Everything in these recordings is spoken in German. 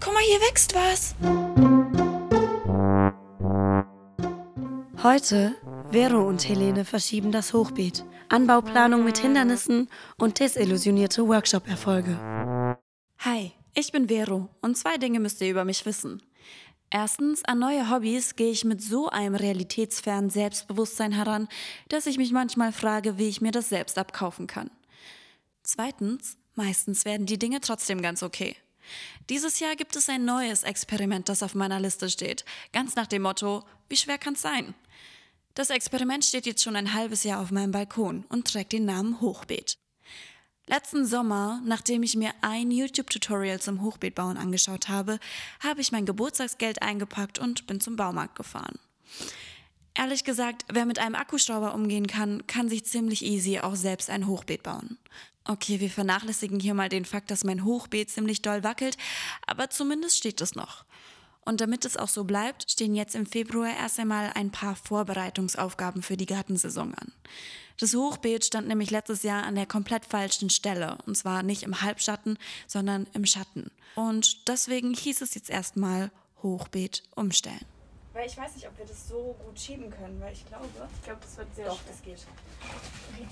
Guck mal, hier wächst was. Heute, Vero und Helene verschieben das Hochbeet. Anbauplanung mit Hindernissen und desillusionierte Workshop-Erfolge. Hi, ich bin Vero und 2 Dinge müsst ihr über mich wissen. Erstens, an neue Hobbys gehe ich mit so einem realitätsfernen Selbstbewusstsein heran, dass ich mich manchmal frage, wie ich mir das selbst abkaufen kann. Zweitens, meistens werden die Dinge trotzdem ganz okay. Dieses Jahr gibt es ein neues Experiment, das auf meiner Liste steht. Ganz nach dem Motto, wie schwer kann's sein? Das Experiment steht jetzt schon ein halbes Jahr auf meinem Balkon und trägt den Namen Hochbeet. Letzten Sommer, nachdem ich mir ein YouTube-Tutorial zum Hochbeetbauen angeschaut habe, habe ich mein Geburtstagsgeld eingepackt und bin zum Baumarkt gefahren. Ehrlich gesagt, wer mit einem Akkuschrauber umgehen kann, kann sich ziemlich easy auch selbst ein Hochbeet bauen. Okay, wir vernachlässigen hier mal den Fakt, dass mein Hochbeet ziemlich doll wackelt, aber zumindest steht es noch. Und damit es auch so bleibt, stehen jetzt im Februar erst einmal ein paar Vorbereitungsaufgaben für die Gartensaison an. Das Hochbeet stand nämlich letztes Jahr an der komplett falschen Stelle. Und zwar nicht im Halbschatten, sondern im Schatten. Und deswegen hieß es jetzt erstmal Hochbeet umstellen. Weil ich weiß nicht, ob wir das so gut schieben können, weil ich glaube, das wird sehr schwer. Doch, das geht. Okay.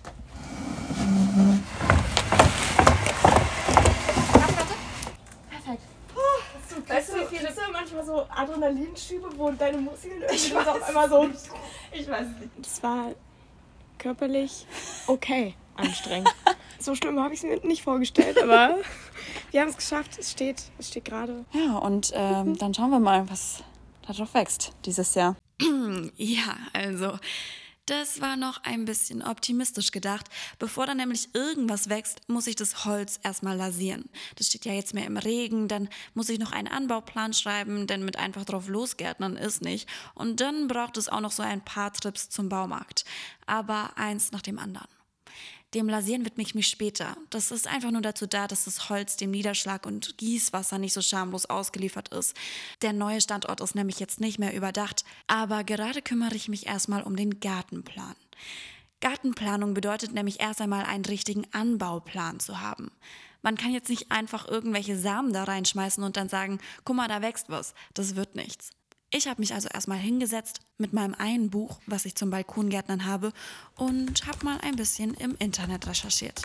Warte. Perfekt. Weißt du, wie viele manchmal so Adrenalinschübe, wo deine Muskeln irgendwie auf einmal so... Ich weiß es nicht. Das war körperlich okay anstrengend. So schlimm habe ich es mir nicht vorgestellt, aber wir haben es geschafft. Es steht gerade. Ja, und dann schauen wir mal, was da drauf wächst dieses Jahr. Ja, also... Das war noch ein bisschen optimistisch gedacht. Bevor dann nämlich irgendwas wächst, muss ich das Holz erstmal lasieren. Das steht ja jetzt mehr im Regen, dann muss ich noch einen Anbauplan schreiben, denn mit einfach drauf losgärtnern ist nicht. Und dann braucht es auch noch so ein paar Trips zum Baumarkt. Aber eins nach dem anderen. Dem Lasieren widme ich mich später. Das ist einfach nur dazu da, dass das Holz dem Niederschlag und Gießwasser nicht so schamlos ausgeliefert ist. Der neue Standort ist nämlich jetzt nicht mehr überdacht, aber gerade kümmere ich mich erstmal um den Gartenplan. Gartenplanung bedeutet nämlich erst einmal einen richtigen Anbauplan zu haben. Man kann jetzt nicht einfach irgendwelche Samen da reinschmeißen und dann sagen, guck mal, da wächst was. Das wird nichts. Ich habe mich also erstmal hingesetzt mit meinem einen Buch, was ich zum Balkongärtnern habe, und habe mal ein bisschen im Internet recherchiert.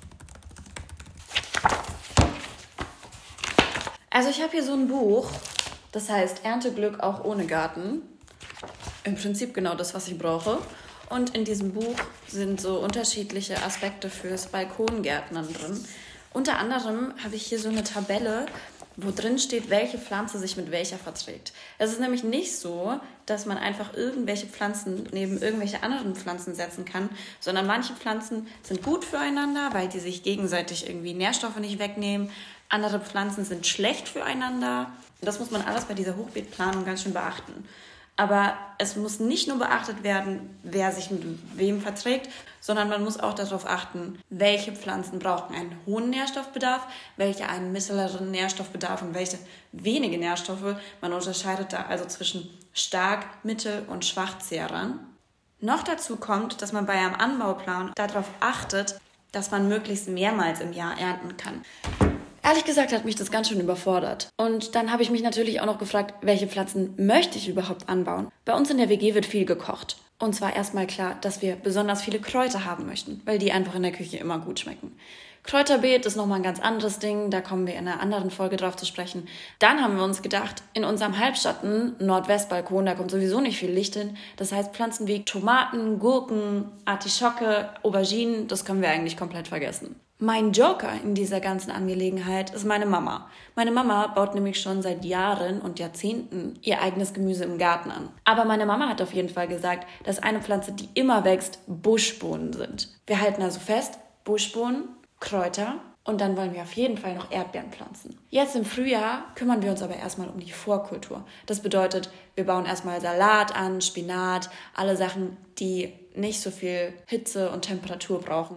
Also ich habe hier so ein Buch, das heißt Ernteglück auch ohne Garten. Im Prinzip genau das, was ich brauche. Und in diesem Buch sind so unterschiedliche Aspekte fürs Balkongärtnern drin. Unter anderem habe ich hier so eine Tabelle, wo drin steht, welche Pflanze sich mit welcher verträgt. Es ist nämlich nicht so, dass man einfach irgendwelche Pflanzen neben irgendwelche anderen Pflanzen setzen kann, sondern manche Pflanzen sind gut füreinander, weil die sich gegenseitig irgendwie Nährstoffe nicht wegnehmen. Andere Pflanzen sind schlecht füreinander. Das muss man alles bei dieser Hochbeetplanung ganz schön beachten. Aber es muss nicht nur beachtet werden, wer sich mit wem verträgt, sondern man muss auch darauf achten, welche Pflanzen brauchen einen hohen Nährstoffbedarf, welche einen mittleren Nährstoffbedarf und welche wenige Nährstoffe. Man unterscheidet da also zwischen stark, mittel und Schwachzehrern. Noch dazu kommt, dass man bei einem Anbauplan darauf achtet, dass man möglichst mehrmals im Jahr ernten kann. Ehrlich gesagt hat mich das ganz schön überfordert. Und dann habe ich mich natürlich auch noch gefragt, welche Pflanzen möchte ich überhaupt anbauen? Bei uns in der WG wird viel gekocht. Und zwar erstmal klar, dass wir besonders viele Kräuter haben möchten, weil die einfach in der Küche immer gut schmecken. Kräuterbeet ist nochmal ein ganz anderes Ding, da kommen wir in einer anderen Folge drauf zu sprechen. Dann haben wir uns gedacht, in unserem Halbschatten, Nordwestbalkon, da kommt sowieso nicht viel Licht hin. Das heißt, Pflanzen wie Tomaten, Gurken, Artischocke, Auberginen, das können wir eigentlich komplett vergessen. Mein Joker in dieser ganzen Angelegenheit ist meine Mama. Meine Mama baut nämlich schon seit Jahren und Jahrzehnten ihr eigenes Gemüse im Garten an. Aber meine Mama hat auf jeden Fall gesagt, dass eine Pflanze, die immer wächst, Buschbohnen sind. Wir halten also fest, Buschbohnen, Kräuter und dann wollen wir auf jeden Fall noch Erdbeeren pflanzen. Jetzt im Frühjahr kümmern wir uns aber erstmal um die Vorkultur. Das bedeutet, wir bauen erstmal Salat an, Spinat, alle Sachen, die nicht so viel Hitze und Temperatur brauchen.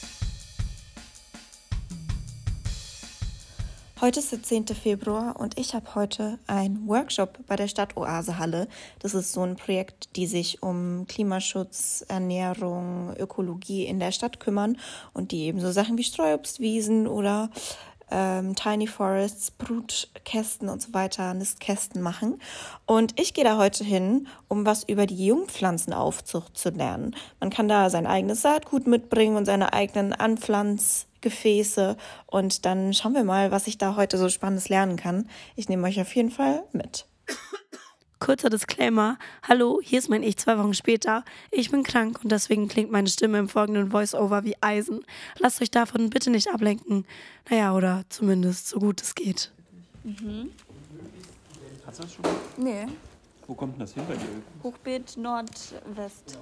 Heute ist der 10. Februar und ich habe heute einen Workshop bei der Stadtoase-Halle. Das ist so ein Projekt, die sich um Klimaschutz, Ernährung, Ökologie in der Stadt kümmern und die eben so Sachen wie Streuobstwiesen oder Tiny Forests, Brutkästen und so weiter, Nistkästen machen. Und ich gehe da heute hin, um was über die Jungpflanzenaufzucht zu lernen. Man kann da sein eigenes Saatgut mitbringen und seine eigenen Anpflanzgefäße. Und dann schauen wir mal, was ich da heute so Spannendes lernen kann. Ich nehme euch auf jeden Fall mit. Kurzer Disclaimer. Hallo, hier ist mein Ich 2 Wochen später. Ich bin krank und deswegen klingt meine Stimme im folgenden Voice-Over wie Eisen. Lasst euch davon bitte nicht ablenken. Naja, oder zumindest so gut es geht. Hast du das schon? Nee, Wo kommt denn das hin bei dir? Hochbeet Nordwest.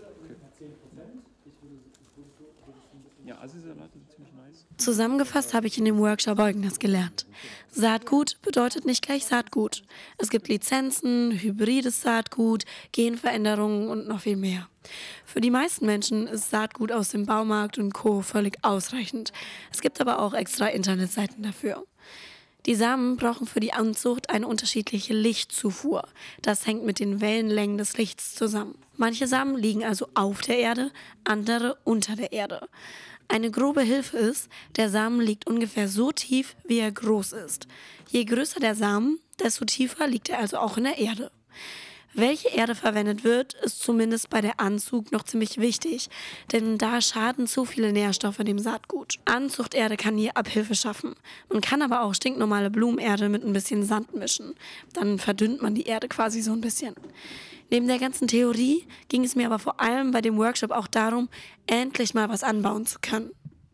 Ja, Assi-Salate sind ziemlich nice. Zusammengefasst habe ich in dem Workshop Folgendes gelernt. Saatgut bedeutet nicht gleich Saatgut. Es gibt Lizenzen, hybrides Saatgut, Genveränderungen und noch viel mehr. Für die meisten Menschen ist Saatgut aus dem Baumarkt und Co. völlig ausreichend. Es gibt aber auch extra Internetseiten dafür. Die Samen brauchen für die Anzucht eine unterschiedliche Lichtzufuhr. Das hängt mit den Wellenlängen des Lichts zusammen. Manche Samen liegen also auf der Erde, andere unter der Erde. Eine grobe Hilfe ist, der Samen liegt ungefähr so tief, wie er groß ist. Je größer der Samen, desto tiefer liegt er also auch in der Erde. Welche Erde verwendet wird, ist zumindest bei der Anzucht noch ziemlich wichtig, denn da schaden zu viele Nährstoffe dem Saatgut. Anzuchterde kann hier Abhilfe schaffen. Man kann aber auch stinknormale Blumenerde mit ein bisschen Sand mischen. Dann verdünnt man die Erde quasi so ein bisschen. Neben der ganzen Theorie ging es mir aber vor allem bei dem Workshop auch darum, endlich mal was anbauen zu können.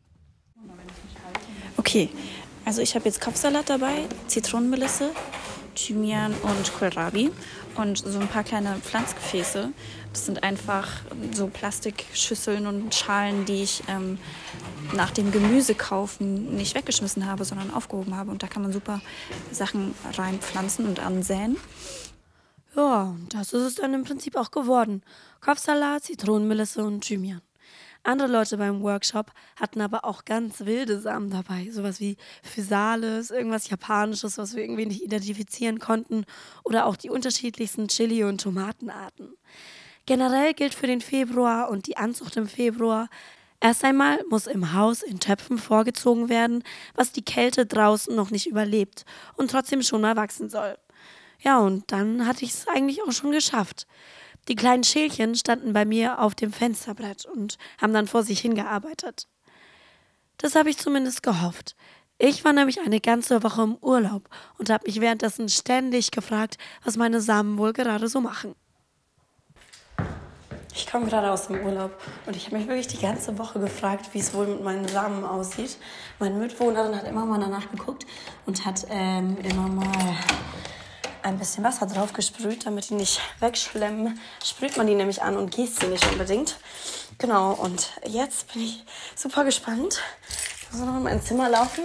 Okay, also ich habe jetzt Kopfsalat dabei, Zitronenmelisse, Thymian und Kohlrabi und so ein paar kleine Pflanzgefäße. Das sind einfach so Plastikschüsseln und Schalen, die ich nach dem Gemüsekaufen nicht weggeschmissen habe, sondern aufgehoben habe. Und da kann man super Sachen reinpflanzen und ansäen. Ja, das ist es dann im Prinzip auch geworden. Kopfsalat, Zitronenmelisse und Thymian. Andere Leute beim Workshop hatten aber auch ganz wilde Samen dabei. Sowas wie Physalis, irgendwas Japanisches, was wir irgendwie nicht identifizieren konnten. Oder auch die unterschiedlichsten Chili- und Tomatenarten. Generell gilt für den Februar und die Anzucht im Februar: Erst einmal muss im Haus in Töpfen vorgezogen werden, was die Kälte draußen noch nicht überlebt und trotzdem schon mal wachsen soll. Ja, und dann hatte ich es eigentlich auch schon geschafft. Die kleinen Schälchen standen bei mir auf dem Fensterbrett und haben dann vor sich hingearbeitet. Das habe ich zumindest gehofft. Ich war nämlich eine ganze Woche im Urlaub und habe mich währenddessen ständig gefragt, was meine Samen wohl gerade so machen. Ich komme gerade aus dem Urlaub und ich habe mich wirklich die ganze Woche gefragt, wie es wohl mit meinen Samen aussieht. Meine Mitbewohnerin hat immer mal danach geguckt und hat immer mal ein bisschen Wasser drauf gesprüht, damit die nicht wegschlemmen. Sprüht man die nämlich an und gießt sie nicht unbedingt. Genau, und jetzt bin ich super gespannt. Ich muss noch in mein Zimmer laufen.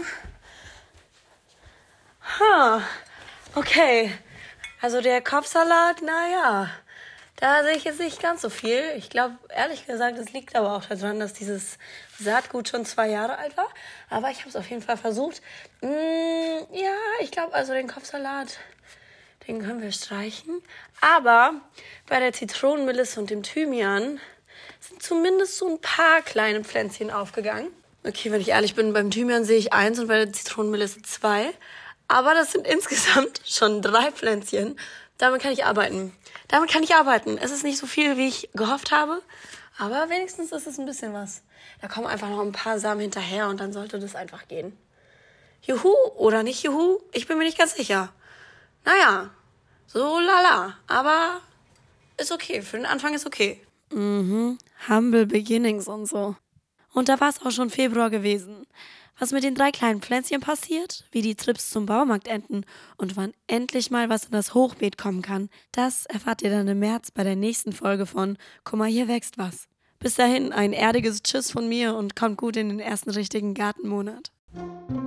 Okay. Also der Kopfsalat, naja, da sehe ich jetzt nicht ganz so viel. Ich glaube, ehrlich gesagt, es liegt aber auch daran, dass dieses Saatgut schon 2 Jahre alt war. Aber ich habe es auf jeden Fall versucht. Ja, ich glaube, also den Kopfsalat, den können wir streichen. Aber bei der Zitronenmelisse und dem Thymian sind zumindest so ein paar kleine Pflänzchen aufgegangen. Okay, wenn ich ehrlich bin, beim Thymian sehe ich 1 und bei der Zitronenmelisse 2. Aber das sind insgesamt schon 3 Pflänzchen. Damit kann ich arbeiten. Es ist nicht so viel, wie ich gehofft habe. Aber wenigstens ist es ein bisschen was. Da kommen einfach noch ein paar Samen hinterher und dann sollte das einfach gehen. Juhu oder nicht Juhu? Ich bin mir nicht ganz sicher. Naja, so lala. Aber ist okay. Für den Anfang ist okay. Humble Beginnings und so. Und da war es auch schon Februar gewesen. Was mit den 3 kleinen Pflänzchen passiert, wie die Trips zum Baumarkt enden und wann endlich mal was in das Hochbeet kommen kann, das erfahrt ihr dann im März bei der nächsten Folge von Guck mal, hier wächst was. Bis dahin ein erdiges Tschüss von mir und kommt gut in den ersten richtigen Gartenmonat.